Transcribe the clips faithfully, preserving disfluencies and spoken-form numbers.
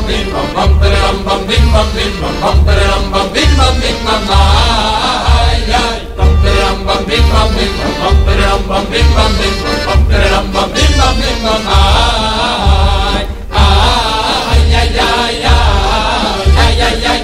bim bam bam ram bam bim bam bim bam bam ram bam bim bam bim bam ay ay bam ram bam bim bam bim bam ram bam bim bam bim bam ram bam bim bam bim bam ay ay ay ay ay ay ay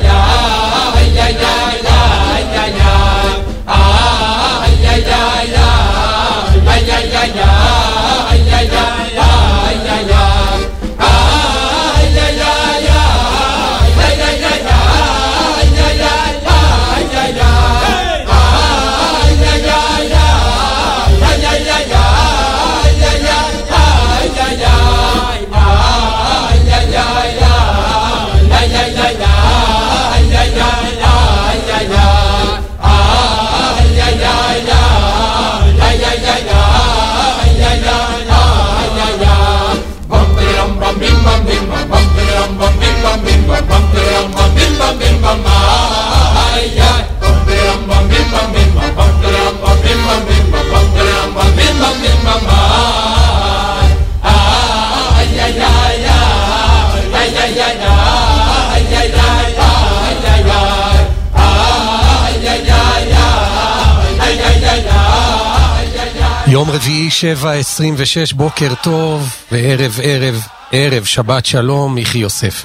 יום רביעי שבע עשרים ושש, בוקר טוב וערב ערב ערב שבת שלום. מיכי יוספי,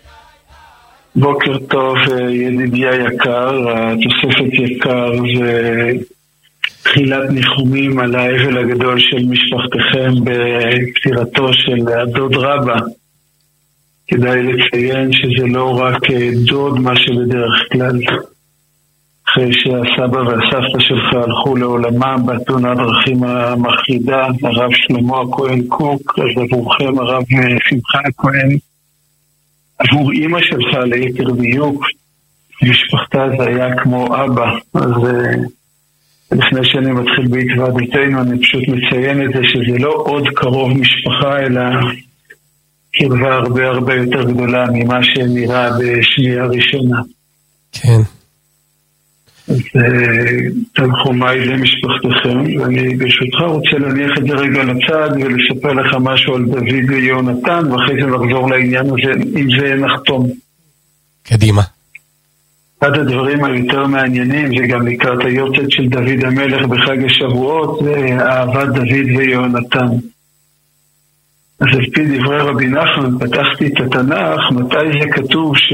בוקר טוב ידידיה יקר, התוספת יקר ותחילת ניחומים על האבל הגדול של משפחתכם בפטירתו של הדוד רבא. כדאי לציין שזה לא רק דוד מה שבדרך כלל, אחרי שהסבא והסבתא שלך הלכו לעולמם בתאונת דרכים המחרידה, הרב שלמה הכהן קוק, אז עבורכם הרב שמחה הכהן, עבור אמא שלך ליתר דיוק, משפחתה זה היה כמו אבא. אז לפני שאני מתחיל בהתוועדותנו אני פשוט מציין את זה שזה לא עוד קרוב משפחה אלא קרבה הרבה הרבה יותר גדולה ממה שנראה בשנייה ראשונה. כן. אז תנחומיי למשפחתכם, ואני ברשותך רוצה להניח את זה רגע לצד ולספר לך משהו על דוד ויונתן, ואחרי זה נחזור לעניין הזה, אם זה נחתום. קדימה. אחד הדברים היותר מעניינים, זה גם לקראת היורצייט של דוד המלך בחג השבועות, זה אהבת דוד ויונתן. אז על פי דברי רבי נחמן, פתחתי את התנ"ך, מתי זה כתוב ש...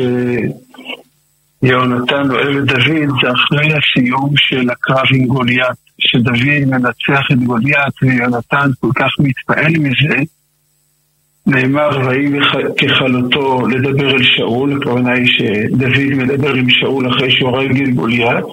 יהונתן אוהב את דוד, זה אחרי הסיום של הקרב עם גוליית, שדוד מנצח את גוליית ויהונתן כל כך מתפעל מזה, נאמר ויהי ככלותו לדבר אל שאול, הכוונה היא שדוד מדבר עם שאול אחרי שהוא הרג את גוליית,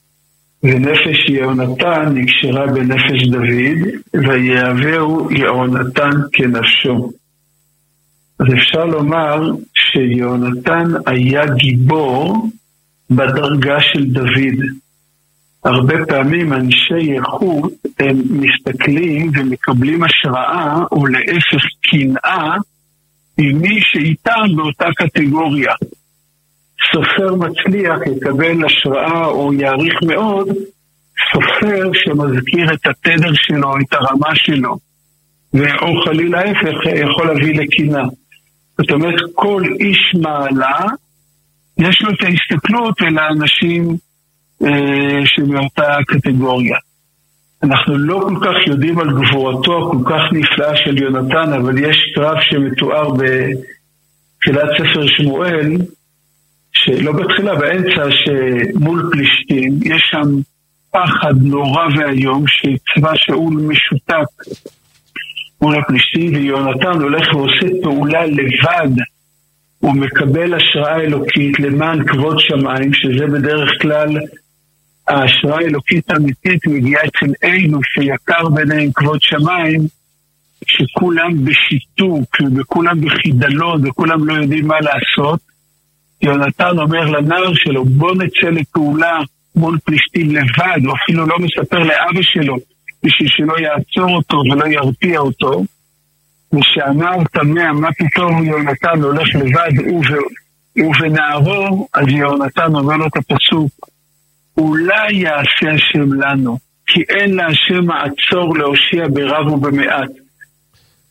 ונפש יהונתן נקשרה בנפש דוד, ויהבהו יהונתן כנפשו. אז אפשר לומר שיהונתן היה גיבור בדרגה של דוד. הרבה פעמים אנשי איכות הם מסתכלים ומקבלים השראה או להפך קנאה עם מי שאיתם באותה קטגוריה. סופר מצליח יקבל השראה או יעריך מאוד סופר שמזכיר את התדר שלו, את הרמה שלו, או חלילה ההפך יכול להביא לקנאה. זאת אומרת, כל איש מעלה, יש לו את ההסתכלות אל האנשים אה, שמאותה קטגוריה. אנחנו לא כל כך יודעים על גבורתו כל כך נפלאה של יונתן, אבל יש קרב שמתואר בתחילת ספר שמואל, שלא בתחילה, באמצע שמול פלישתים, יש שם פחד נורא והיום, שצבא שאול משותק מול הפלישתים, ויונתן הולך ועושה פעולה לבד, הוא מקבל השראה אלוקית למען כבוד שמיים, שזה בדרך כלל ההשראה האלוקית האמיתית מגיעה אצל אלו שיקר ביניהם כבוד שמיים, שכולם בשיתוק וכולם בחידלון וכולם לא יודעים מה לעשות. יונתן אומר לנער שלו, בוא נצא לפעולה מול פלישתים לבד, הוא אפילו לא מספר לאבא שלו בשביל שלא יעצור אותו ולא ירתיע אותו. ושהנער תמה, מה פתאום יונתן הולך לבד הוא, ו... הוא ונערו, אז יונתן אומר לו את הפסוק, אולי יעשה השם לנו, כי אין להשם מעצור להושיע ברב ובמעט.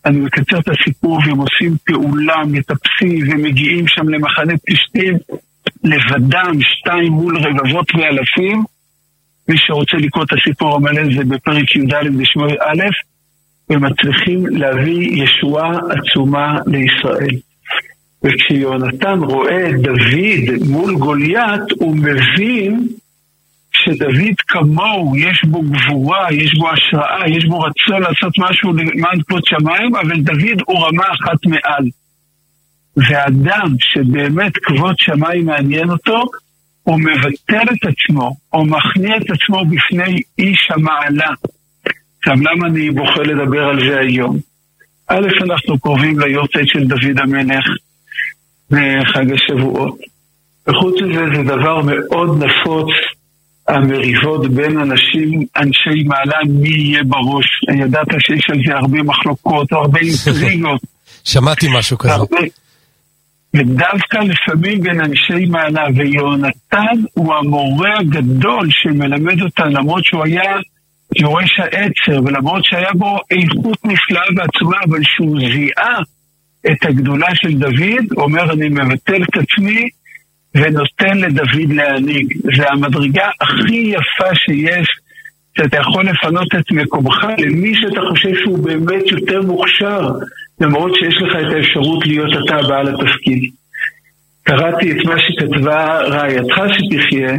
אני מקצר את הסיפור, והם עושים פעולה, מטפסים ומגיעים שם למחנה פלישתים לבדם, שתיים מול רבבות ואלפים. מי שרוצה לקרוא את הסיפור המלא זה בפרק י"ד בשמואל א', ומצליחים להביא ישועה עצומה לישראל. וכשיונתן רואה את דוד מול גוליית, הוא מבין שדוד כמוהו, יש בו גבורה, יש בו השראה, יש בו רצון לעשות משהו למען כבוד שמיים, אבל דוד הוא רמה אחת מעל. ואדם שבאמת כבוד שמיים מעניין אותו, הוא מבטל את עצמו, או מכניע את עצמו בפני איש המעלה. עכשיו, למה אני בוחר לדבר על זה היום? א', אנחנו קרובים ליורצייט של דוד המלך בחג השבועות. וחוץ מזה זה דבר מאוד נפוץ, המריבות בין אנשים, אנשי מעלה, מי יהיה בראש. אני ידעת שיש על זה הרבה מחלוקות, הרבה אינטריגות. שמעתי משהו כזה. הרבה... ודווקא לפעמים בין אנשי מעלה, ויונתן הוא המורה הגדול שמלמד אותה, למרות שהוא היה יורש העצר, ולמרות שהיה בו איכות נפלאה ועצומה, אבל שהוא זיהה את הגדולה של דוד, אומר אני מבטל את עצמי, ונותן לדוד להנהיג. זה המדרגה הכי יפה שיש, שאתה יכול לפנות את מקומך למי שאתה חושב שהוא באמת יותר מוכשר, למרות שיש לך את האפשרות להיות אתה בעל התפקיד. קראתי את מה שכתבה רעייתך שתחיה,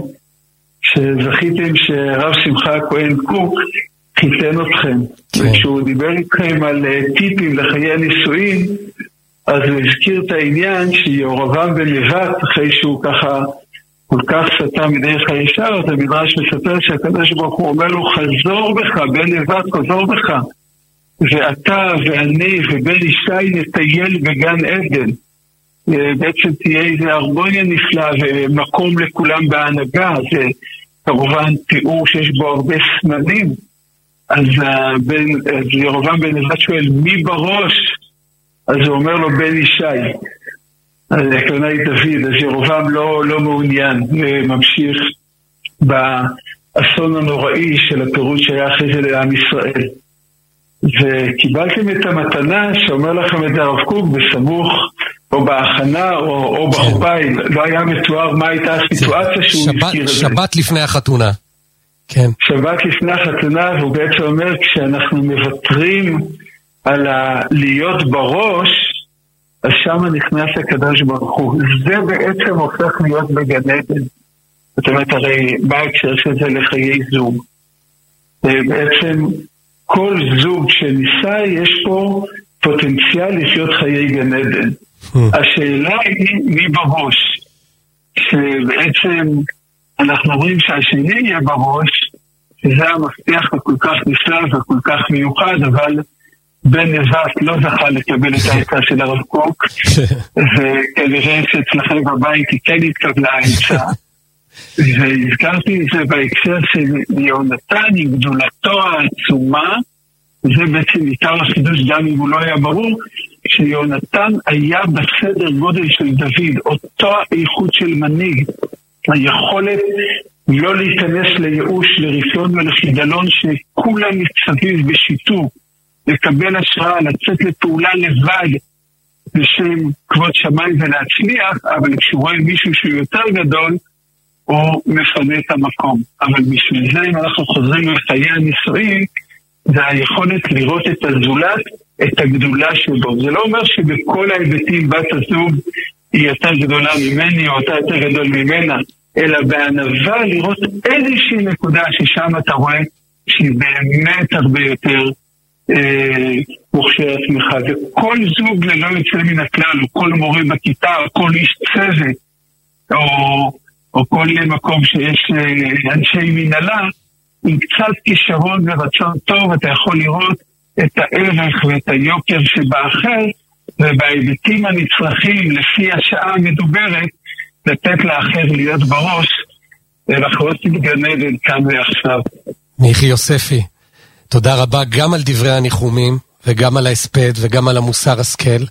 שזכיתם שרב שמחה הכהן קוק חיתן אתכם. וכשהוא דיבר איתכם על טיפים לחיי הנישואין, אז הוא הזכיר את העניין שיורבם בן נבט, אחרי שהוא ככה כל כך סטה מדרך הישר, אז המדרש מספר שהקדוש ברוך הוא אומר לו, חזור בך, בן נבט, חזור בך. ואתה ואני ובן ישי נטייל בגן עדן. בעצם תהיה איזה הרמוניה נפלאה ומקום לכולם בהנהגה. זה כמובן תיאור שיש בו הרבה סמלים. אז, בן, אז יורבם בן נבט שואל, מי בראש? אז הוא אומר לו בן ישי. אז הכוונה היא דוד, אז ירובעם לא, לא מעוניין, ממשיך באסון הנוראי של הפירוד שהיה אחרי זה לעם ישראל. וקיבלתם את המתנה שאומר לכם את הרב קוק בסמוך, או בהכנה, או, או בחופיים. לא היה מתואר מה הייתה הסיטואציה שהוא שבת, הזכיר את זה. שבת לפני החתונה. כן. שבת לפני החתונה, והוא בעצם אומר, כשאנחנו מבטרים על ה- להיות בראש, אז שם נכנס הקדוש ברוך הוא. זה בעצם הופך להיות בגן עדן. זאת אומרת, הרי מה ההקשר של זה לחיי זוג? בעצם כל זוג שניסה, יש פה פוטנציאל לחיות חיי גן עדן. השאלה היא מי בראש? שבעצם אנחנו רואים שהשני יהיה בראש, שזה המפתח הכל כך נפלא וכל כך מיוחד, אבל בן נבט לא זכה לקבל את העצה של הרב קוק, וכנראה שאצלכם בבית היא כן התקבלה העצה. והזכרתי את זה בהקשר של יונתן עם גדולתו העצומה, זה בעצם עיקר החידוש גם אם הוא לא היה ברור, שיונתן היה בסדר גודל של דוד, אותו האיכות של מנהיג, היכולת לא להיכנס לייאוש, לרפיון ולחידלון שכולם מסביב בשיתוף, לקבל השראה, לצאת לפעולה לבד בשם כבוד שמיים ולהצליח, אבל כשהוא רואה מישהו שהוא יותר גדול, הוא מפנה את המקום. אבל בשביל זה, אם אנחנו חוזרים לחיי הנישואין, זה היכולת לראות את הזולת, את הגדולה שבו. זה לא אומר שבכל ההיבטים בת הזוג היא יותר גדולה ממני, או אתה יותר גדול ממנה, אלא בענווה לראות איזושהי נקודה ששם אתה רואה שהיא באמת הרבה יותר אה, מוכשרת ממך. וכל זוג ללא יוצא מן הכלל, או כל מורה בכיתה, או כל איש צוות, או, או כל מקום שיש אה, אנשי מנהלה, עם קצת כישרון ורצון טוב, אתה יכול לראות את הערך ואת היוקר שבאחר, ובהיבטים הנצרכים לפי השעה המדוברת, לתת לאחר להיות בראש, ולחרות גן עדן כאן ועכשיו. מיכי יוספי, תודה רבה גם על דברי הניחומים, וגם על ההספד, וגם על המוסר השכל,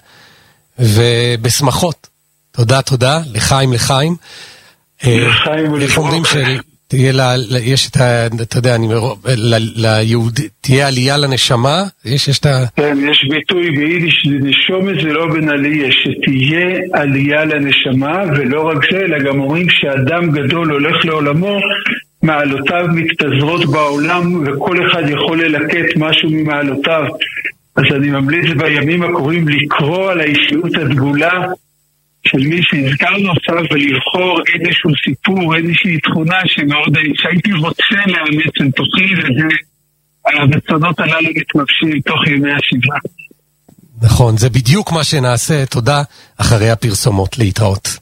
ובשמחות. תודה, תודה, לחיים, לחיים. לחיים ולברוך. איך אומרים של תהיה לה, יש את ה... אתה יודע, אני מרוב... ליהוד... תהיה עלייה לנשמה? יש, יש את ה... כן, יש ביטוי ביידיש, נשומת זה לא בן עלייה, שתהיה עלייה לנשמה, ולא רק זה, אלא גם אומרים שאדם גדול הולך לעולמו, מעלותיו מתפזרות בעולם, וכל אחד יכול ללקט משהו ממעלותיו. אז אני ממליץ בימים הקרובים לקרוא על האישיות הדגולה, של מי שהזכרנו עכשיו ולבחור איזשהו סיפור, איזושהי תכונה שמאוד שהייתי רוצה לאמץ אל תוכי, וזה הרצונות הללו מתממשים תוך ימי השבעה. נכון, זה בדיוק מה שנעשה. תודה. אחרי הפרסומות, להתראות.